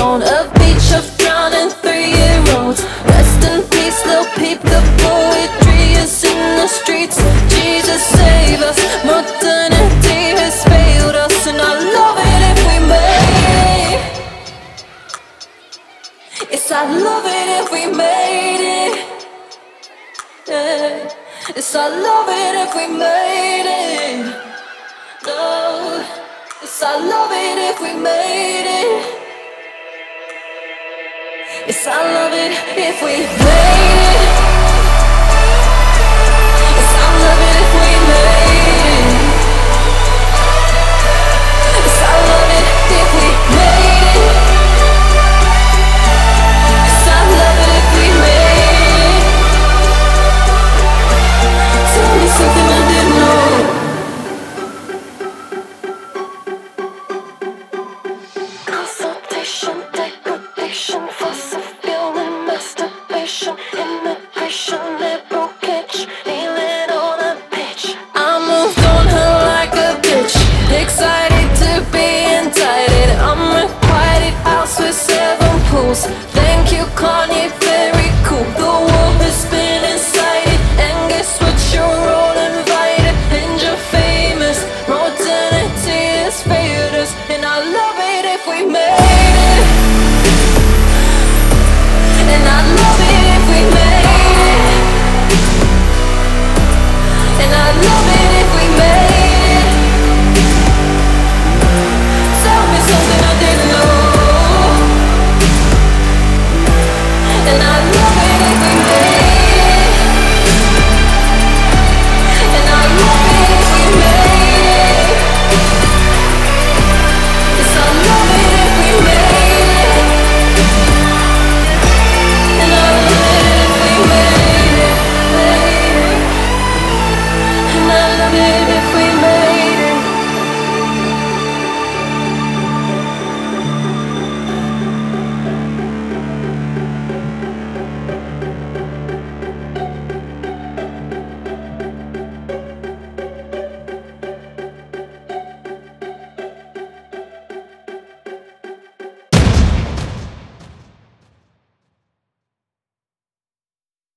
on a beach of drowning 3-year-olds. Rest in peace, little peep, the poetry is in the streets. Jesus save us, modernity has failed us, and I love it if we made it. Yes, I love it if we made it. Yeah. Yes, I love it if we made it. No. Yes, I love it if we made it. Yes, I love it if we made it.